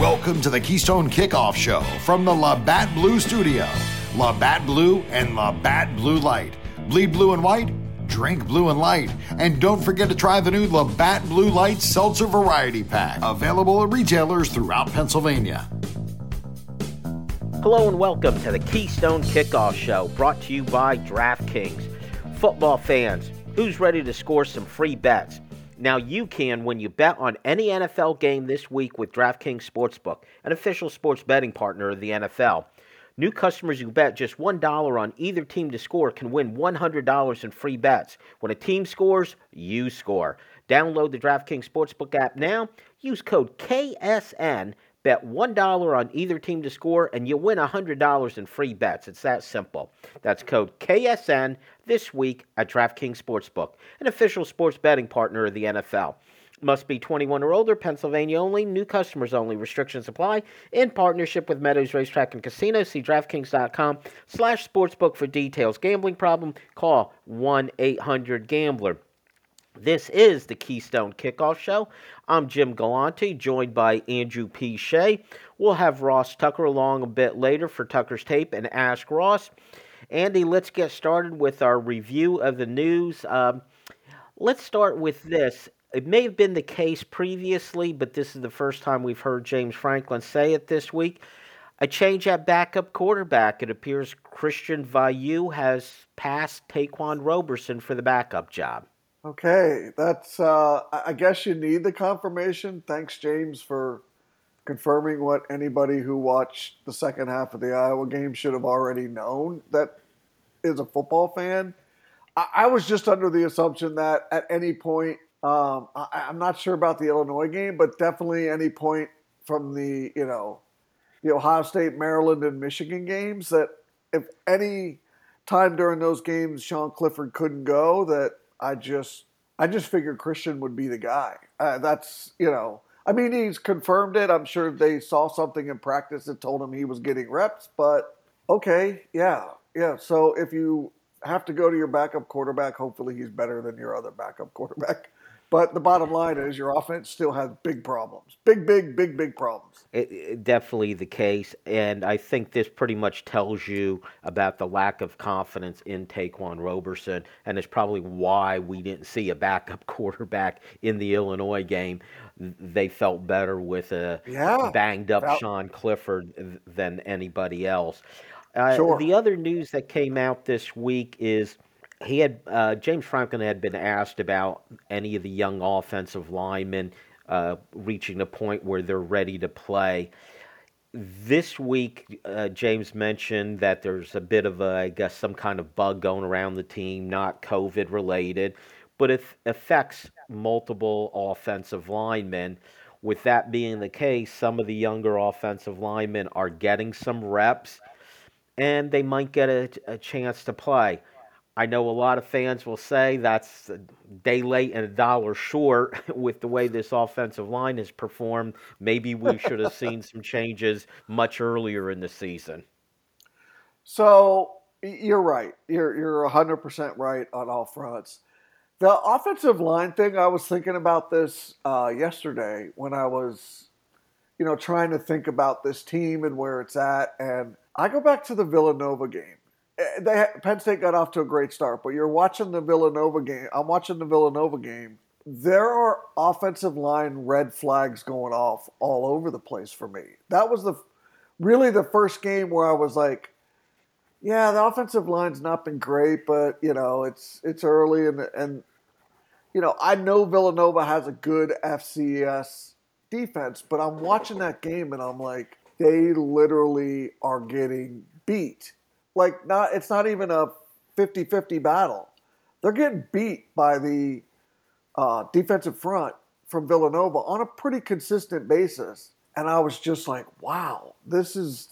Welcome to the Keystone Kickoff Show from the Labatt Blue Studio. Labatt Blue and Labatt Blue Light. Bleed blue and white, drink blue and light. And don't forget to try the new Labatt Blue Light Seltzer Variety Pack. Available at retailers throughout Pennsylvania. Hello and welcome to the Keystone Kickoff Show, brought to you by DraftKings. Football fans, who's ready to score some free bets? Now you can when you bet on any NFL game this week with DraftKings Sportsbook, an official sports betting partner of the NFL. New customers who bet just $1 on either team to score can win $100 in free bets. When a team scores, you score. Download the DraftKings Sportsbook app now. Use code KSN. Bet $1 on either team to score, and you'll win $100 in free bets. It's that simple. That's code KSN this week at DraftKings Sportsbook, an official sports betting partner of the NFL. Must be 21 or older, Pennsylvania only, new customers only. Restrictions apply. In partnership with Meadows Racetrack and Casino. See DraftKings.com/sportsbook for details. Gambling problem? Call 1-800-GAMBLER. This is the Keystone Kickoff Show. I'm Jim Galante, joined by Andrew P. Shea. We'll have Ross Tucker along a bit later for Tucker's Tape and Ask Ross. Andy, let's get started with our review of the news. Let's start with this. It may have been the case previously, but this is the first time we've heard James Franklin say it this week. A change at backup quarterback. It appears Christian Vayu has passed Taquan Roberson for the backup job. Okay, that's, I guess you need the confirmation. Thanks, James, for confirming what anybody who watched the second half of the Iowa game should have already known, that is a football fan. I was just under the assumption that at any point, I'm not sure about the Illinois game, but definitely any point from the Ohio State, Maryland, and Michigan games, that if any time during those games Sean Clifford couldn't go, that I just figured Christian would be the guy. He's confirmed it. I'm sure they saw something in practice that told him he was getting reps, but okay, yeah. So if you have to go to your backup quarterback, hopefully he's better than your other backup quarterback. But the bottom line is your offense still has big problems. Big problems. It definitely the case, and I think this pretty much tells you about the lack of confidence in Taquan Roberson, and it's probably why we didn't see a backup quarterback in the Illinois game. They felt better with a banged-up Sean Clifford than anybody else. Sure. The other news that came out this week is James Franklin had been asked about any of the young offensive linemen reaching a point where they're ready to play. This week, James mentioned that there's a bit of some kind of bug going around the team, not COVID related, but it affects multiple offensive linemen. With that being the case, some of the younger offensive linemen are getting some reps, and they might get a chance to play. I know a lot of fans will say that's a day late and a dollar short with the way this offensive line has performed. Maybe we should have seen some changes much earlier in the season. So you're right. You're 100% right on all fronts. The offensive line thing, I was thinking about this yesterday when I was, trying to think about this team and where it's at. And I go back to the Villanova game. Penn State got off to a great start, but you're watching the Villanova game. I'm watching the Villanova game. There are offensive line red flags going off all over the place for me. That was really the first game where I was like, yeah, the offensive line's not been great, but it's early and I know Villanova has a good FCS defense, but I'm watching that game and I'm like, they literally are getting beat. It's not even a 50-50 battle. They're getting beat by the defensive front from Villanova on a pretty consistent basis. And I was just like, wow, that was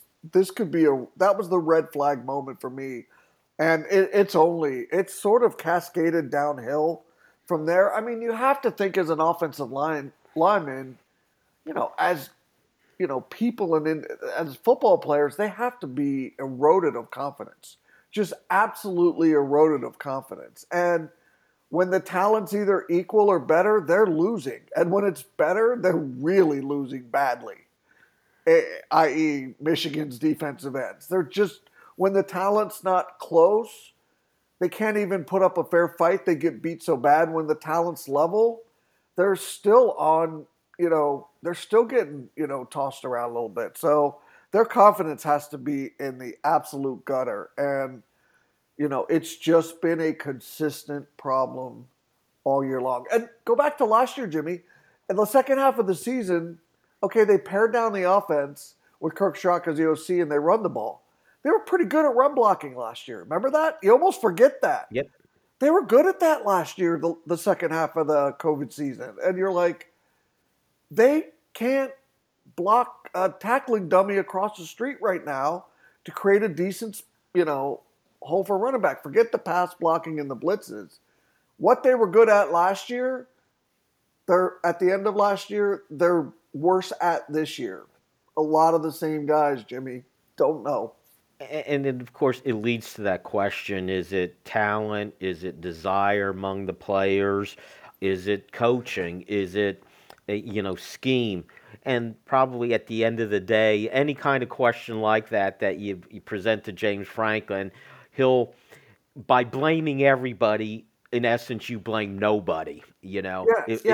the red flag moment for me. And it's sort of cascaded downhill from there. I mean, you have to think as an offensive lineman, as people and as football players, they have to be eroded of confidence, just absolutely eroded of confidence. And when the talent's either equal or better, they're losing. And when it's better, they're really losing badly. i.e. Michigan's defensive ends. They're just, when the talent's not close, they can't even put up a fair fight. They get beat so bad. When the talent's level, they're still on, they're still getting, tossed around a little bit. So their confidence has to be in the absolute gutter. And, it's just been a consistent problem all year long. And go back to last year, Jimmy. In the second half of the season, okay, they pared down the offense with Kirk Schrock as the OC and they run the ball. They were pretty good at run blocking last year. Remember that? You almost forget that. Yep. They were good at that last year, the second half of the COVID season. And you're like, they can't block a tackling dummy across the street right now to create a decent, hole for running back. Forget the pass blocking and the blitzes. What they were good at last year, they're at the end of last year, they're worse at this year. A lot of the same guys, Jimmy. Don't know. And then, of course, it leads to that question. Is it talent? Is it desire among the players? Is it coaching? Is it, scheme? And probably at the end of the day, any kind of question like that you present to James Franklin, he'll, by blaming everybody, in essence, you blame nobody. If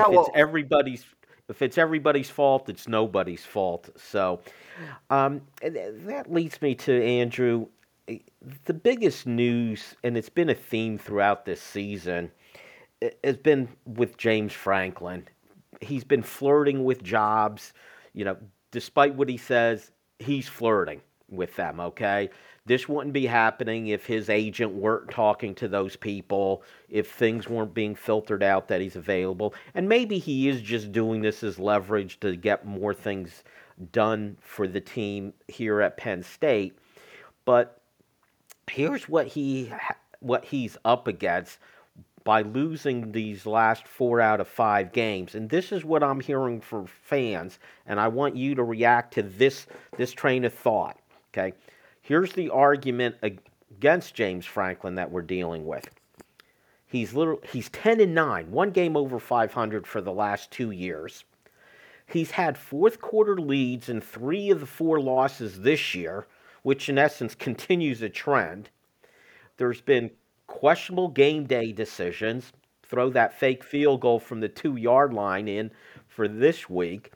it's everybody's fault, it's nobody's fault. So and that leads me to, Andrew, the biggest news, and it's been a theme throughout this season, has been with James Franklin. He's been flirting with jobs. Despite what he says, he's flirting with them, okay? This wouldn't be happening if his agent weren't talking to those people, if things weren't being filtered out that he's available. And maybe he is just doing this as leverage to get more things done for the team here at Penn State. But here's what he's up against by losing these last 4 out of 5 games. And this is what I'm hearing from fans, and I want you to react to this train of thought, okay? Here's the argument against James Franklin that we're dealing with. He's 10-9, one game over 500 for the last 2 years. He's had fourth quarter leads in 3 of the 4 losses this year, which in essence continues a trend. There's been questionable game day decisions. Throw that fake field goal from the 2-yard line in for this week.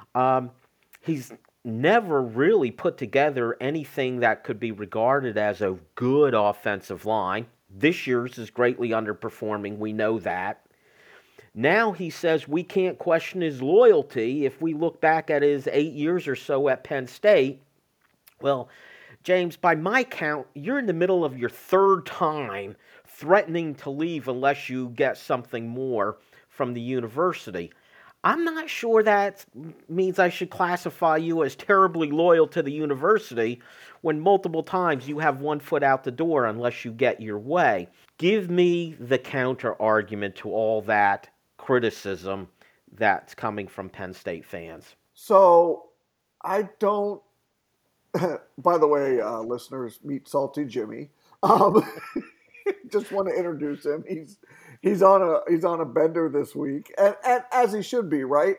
He's never really put together anything that could be regarded as a good offensive line. This year's is greatly underperforming. We know that. Now he says we can't question his loyalty if we look back at his 8 years or so at Penn State. Well, James, by my count, you're in the middle of your 3rd time threatening to leave unless you get something more from the university. I'm not sure that means I should classify you as terribly loyal to the university when multiple times you have one foot out the door unless you get your way. Give me the counter argument to all that criticism that's coming from Penn State fans. So I don't, by the way, listeners, meet Salty Jimmy. Just want to introduce him. He's on a bender this week, and as he should be, right?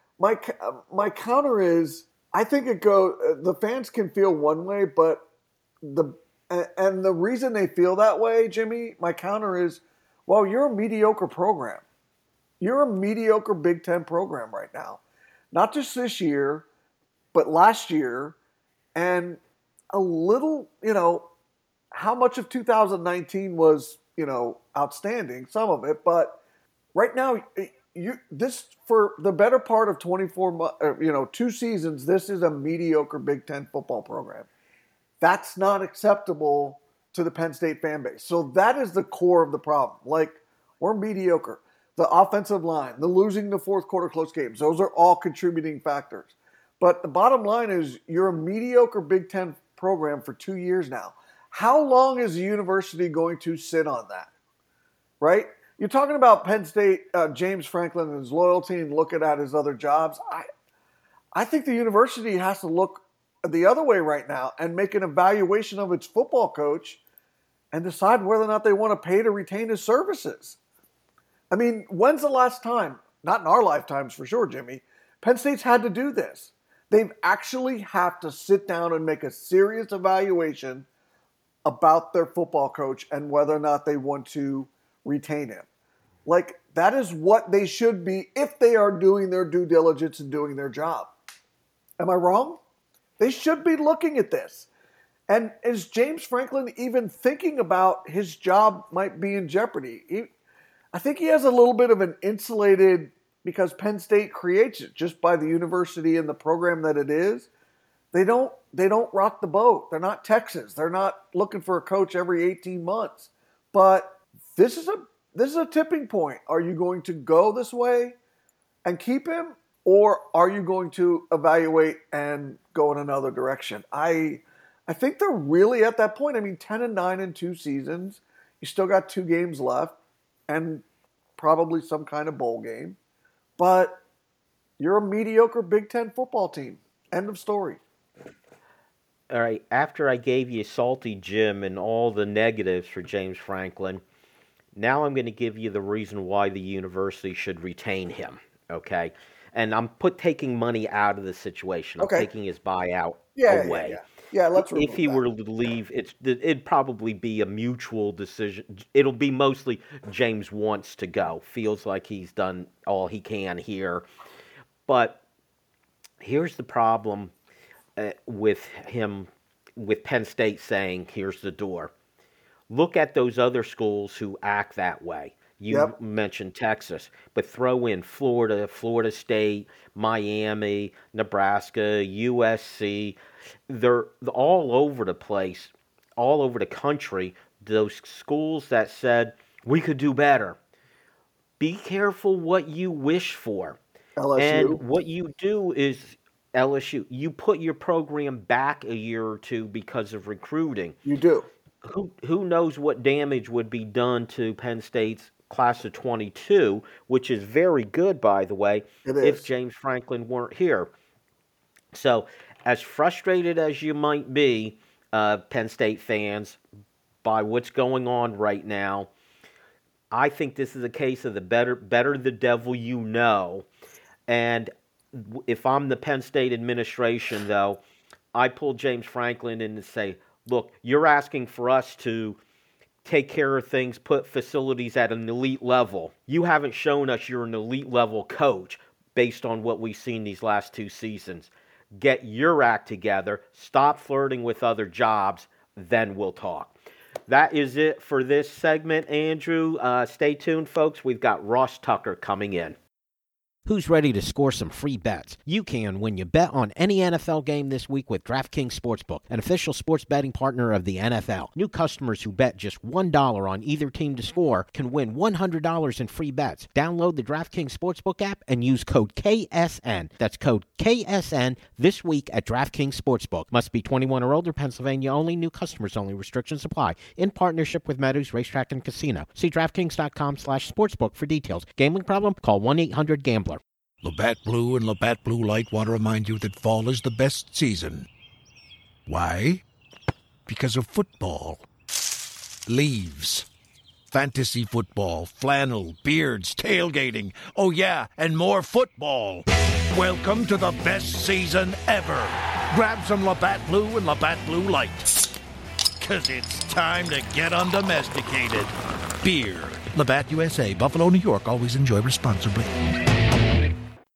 My counter is, I think the fans can feel one way, but the reason they feel that way, Jimmy, my counter is, well, you're a mediocre program. You're a mediocre Big Ten program right now. Not just this year, but last year, and a little, how much of 2019 was, outstanding, some of it, but right now, this for the better part of 24 months, 2 seasons, this is a mediocre Big Ten football program. That's not acceptable to the Penn State fan base. So that is the core of the problem. Like, we're mediocre. The offensive line, the losing the fourth quarter close games, those are all contributing factors. But the bottom line is you're a mediocre Big Ten program for 2 years now. How long is the university going to sit on that? Right? You're talking about Penn State, James Franklin and his loyalty and looking at his other jobs. I think the university has to look the other way right now and make an evaluation of its football coach and decide whether or not they want to pay to retain his services. I mean, when's the last time, not in our lifetimes for sure, Jimmy, Penn State's had to do this? They actually have to sit down and make a serious evaluation about their football coach and whether or not they want to retain him. Like, that is what they should be if they are doing their due diligence and doing their job. Am I wrong? They should be looking at this. And is James Franklin even thinking about his job might be in jeopardy? I think he has a little bit of an insulated, because Penn State creates it just by the university and the program that it is. They don't rock the boat. They're not Texas. They're not looking for a coach every 18 months. But this is a tipping point. Are you going to go this way and keep him, or are you going to evaluate and go in another direction? I think they're really at that point. I mean, 10-9 in 2 seasons. You still got 2 games left and probably some kind of bowl game. But you're a mediocre Big Ten football team. End of story. All right, after I gave you Salty Jim and all the negatives for James Franklin, now I'm going to give you the reason why the university should retain him, okay? And I'm taking money out of the situation. I'm taking his buyout away. Yeah, let's if he were to leave, it'd probably be a mutual decision. It'll be mostly James wants to go. Feels like he's done all he can here. But here's the problem with him, with Penn State saying, here's the door. Look at those other schools who act that way. You mentioned Texas, but throw in Florida, Florida State, Miami, Nebraska, USC. They're all over the place, all over the country, those schools that said, we could do better. Be careful what you wish for. LSU. And what you do is, LSU, you put your program back a year or two because of recruiting. You do. Who knows what damage would be done to Penn State's class of 22, which is very good, by the way, if James Franklin weren't here. So, as frustrated as you might be, Penn State fans, by what's going on right now, I think this is a case of the better the devil you know. And if I'm the Penn State administration, though, I pull James Franklin in and say, look, you're asking for us to take care of things, put facilities at an elite level. You haven't shown us you're an elite level coach based on what we've seen these last 2 seasons. Get your act together, stop flirting with other jobs, then we'll talk. That is it for this segment, Andrew. Stay tuned, folks. We've got Ross Tucker coming in. Who's ready to score some free bets? You can when you bet on any NFL game this week with DraftKings Sportsbook, an official sports betting partner of the NFL. New customers who bet just $1 on either team to score can win $100 in free bets. Download the DraftKings Sportsbook app and use code KSN. That's code KSN this week at DraftKings Sportsbook. Must be 21 or older, Pennsylvania only, new customers only, restrictions apply. In partnership with Meadows Racetrack and Casino. See DraftKings.com/sportsbook for details. Gambling problem? Call 1-800-GAMBLER. Labatt Blue and Labatt Blue Light want to remind you that fall is the best season. Why? Because of football. Leaves. Fantasy football, flannel, beards, tailgating. Oh yeah, and more football. Welcome to the best season ever. Grab some Labatt Blue and Labatt Blue Light. 'Cause it's time to get undomesticated. Beer. Labatt USA, Buffalo, New York. Always enjoy responsibly.